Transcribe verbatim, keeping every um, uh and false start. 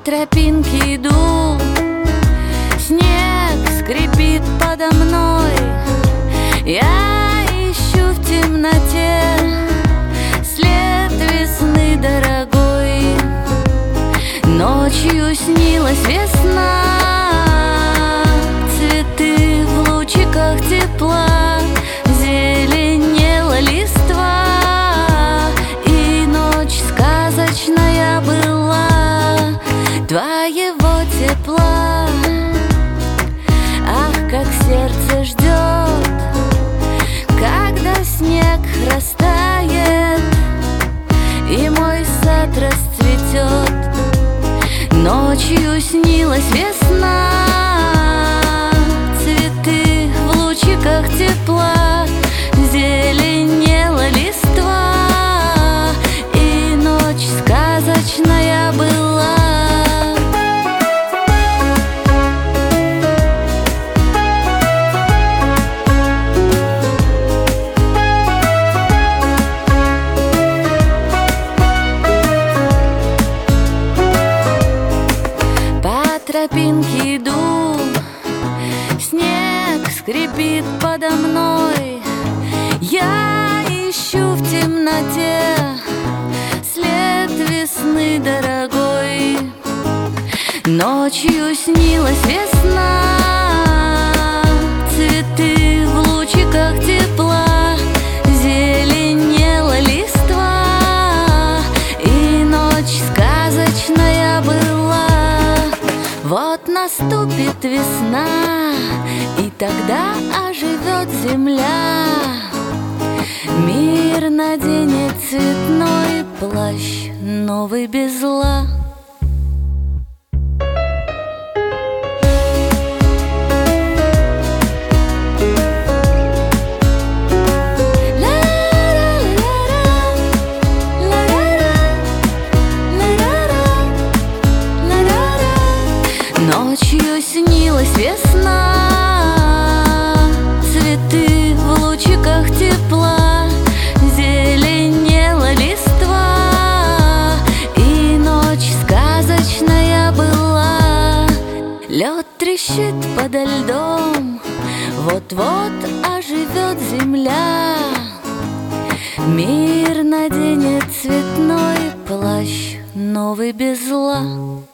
тропинке иду, снег скрипит подо мной. Я ищу в темноте след весны дорогой. Ночью снилась весна, цветы в лучиках тепла, зеленела листва, и ночь сказочная была твоего тепла. Ах, как сердце ждет, когда снег растает и мой сад расцветет. Ночью снилась весна, цветы в лучиках тепла, зеленела листва, и ночь сказочная была. Тропинке иду, снег скрипит подо мной. Я ищу в темноте след весны дорогой. Ночью снилась весна, цветы в лучиках тепла, зеленела листва, и ночь сказочная была. Вот наступит весна, и тогда оживет земля. Мир наденет цветной плащ, новый без зла. Ночью снилась весна, цветы в лучиках тепла, зеленела листва, и ночь сказочная была. Лед трещит подо льдом, вот-вот оживет земля. Мир наденет цветной плащ, новый без зла.